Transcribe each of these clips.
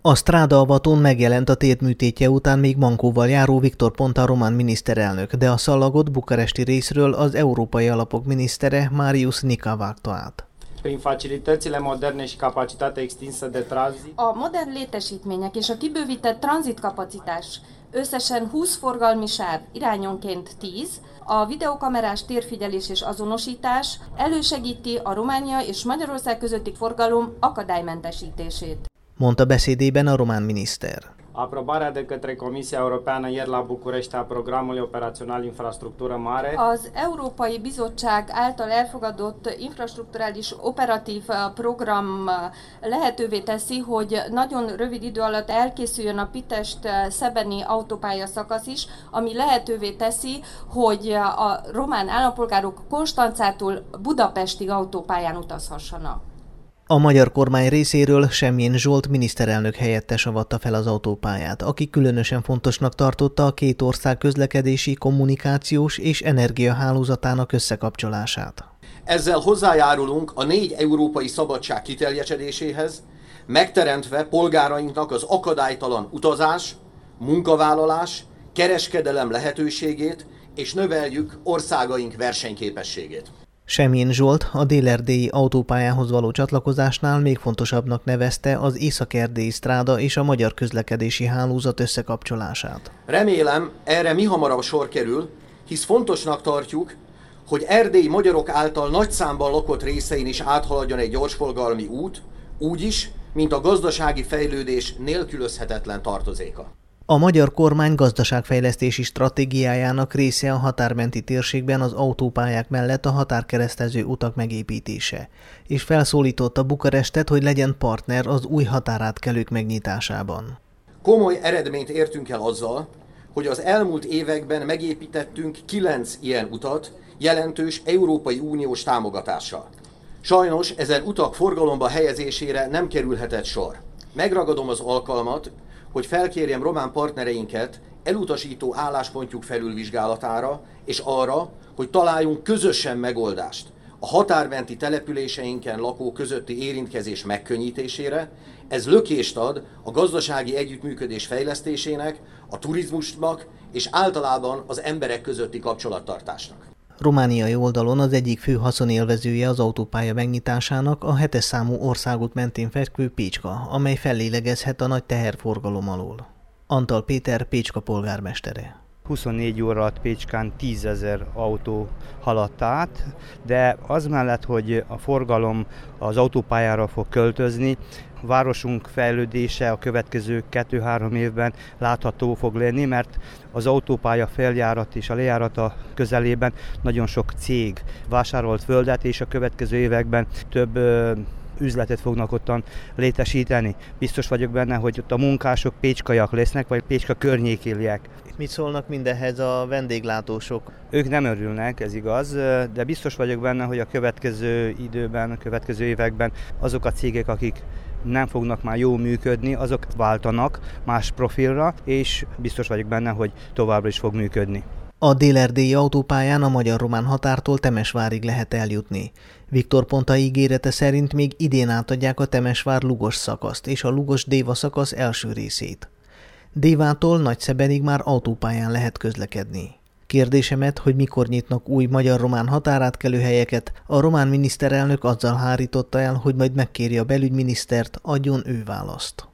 A Stráda avatón megjelent a térdműtétje után még mankóval járó Victor Ponta román miniszterelnök, de a szallagot bukaresti részről az európai alapok minisztere Marius Nica vágta át. Prin facilitățile moderne și capacitatea extinsă de tranzit. A modern létesítmények és a kibővített tranzitkapacitás, összesen 20 forgalmi sáv, irányonként 10, a videokamerás térfigyelés és azonosítás elősegíti a Románia és Magyarország közötti forgalom akadálymentesítését, mondta beszédében a román miniszter. Aprobarea de către Comisia Europeană ieri la București a programului operațional infrastructură mare. Az Európai Bizottság által elfogadott infrastrukturális operatív program lehetővé teszi, hogy nagyon rövid idő alatt elkészüljön a Pitest-Szebeni autópálya szakasz is, ami lehetővé teszi, hogy a román állampolgárok Konstancától Budapestig autópályán utazhassanak. A magyar kormány részéről Semjén Zsolt miniszterelnök helyettes avatta fel az autópályát, aki különösen fontosnak tartotta a két ország közlekedési, kommunikációs és energiahálózatának összekapcsolását. Ezzel hozzájárulunk a 4 európai szabadság kiteljesedéséhez, megteremtve polgárainknak az akadálytalan utazás, munkavállalás, kereskedelem lehetőségét, és növeljük országaink versenyképességét. Semjén Zsolt a dél-erdélyi autópályához való csatlakozásnál még fontosabbnak nevezte az észak-erdélyi Stráda és a magyar közlekedési hálózat összekapcsolását. Remélem, erre mihamarabb sor kerül, hisz fontosnak tartjuk, hogy erdélyi magyarok által nagy számban lakott részein is áthaladjon egy gyorsforgalmi út, úgyis, mint a gazdasági fejlődés nélkülözhetetlen tartozéka. A magyar kormány gazdaságfejlesztési stratégiájának része a határmenti térségben az autópályák mellett a határkeresztező utak megépítése, és felszólította Bukarestet, hogy legyen partner az új határátkelők megnyitásában. Komoly eredményt értünk el azzal, hogy az elmúlt években megépítettünk 9 ilyen utat jelentős Európai Uniós támogatással. Sajnos ezen utak forgalomba helyezésére nem kerülhetett sor. Megragadom az alkalmat, hogy felkérjem román partnereinket elutasító álláspontjuk felülvizsgálatára, és arra, hogy találjunk közösen megoldást a határmenti településeinken lakók közötti érintkezés megkönnyítésére. Ez lökést ad a gazdasági együttműködés fejlesztésének, a turizmusnak és általában az emberek közötti kapcsolattartásnak. Romániai oldalon az egyik fő haszonélvezője az autópálya megnyitásának a 7-es számú országút mentén fekvő Pécska, amely fellélegezhet a nagy teherforgalom alól. Antal Péter, Pécska polgármestere. 24 óra alatt Pécskán 10 000 autó haladt át, de az mellett, hogy a forgalom az autópályára fog költözni, a városunk fejlődése a következő 2-3 évben látható fog lenni, mert az autópálya feljárat és a lejárata közelében nagyon sok cég vásárolt földet, és a következő években több üzletet fognak ottan létesíteni. Biztos vagyok benne, hogy ott a munkások pécskaiak lesznek, vagy Pécska környékéliek. Mit szólnak mindehhez a vendéglátósok? Ők nem örülnek, ez igaz, de biztos vagyok benne, hogy a következő időben, a következő években azok a cégek, akik nem fognak már jól működni, azok váltanak más profilra, és biztos vagyok benne, hogy továbbra is fog működni. A dél-erdélyi autópályán a magyar-román határtól Temesvárig lehet eljutni. Victor Ponta ígérete szerint még idén átadják a Temesvár-Lugos szakaszt és a Lugos-Déva szakasz első részét. Dévától Nagyszebenig már autópályán lehet közlekedni. Kérdésemet, hogy mikor nyitnak új magyar-román határátkelő helyeket, a román miniszterelnök azzal hárította el, hogy majd megkéri a belügyminisztert, adjon ő választ.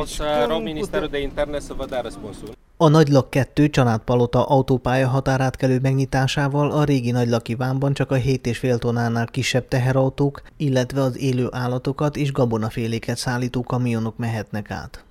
A Nagylak 2 Csanádpalota autópálya határátkelő megnyitásával a régi Nagylaki vámban csak a 7,5 tonnánál kisebb teherautók, illetve az élő állatokat és gabonaféléket szállító kamionok mehetnek át.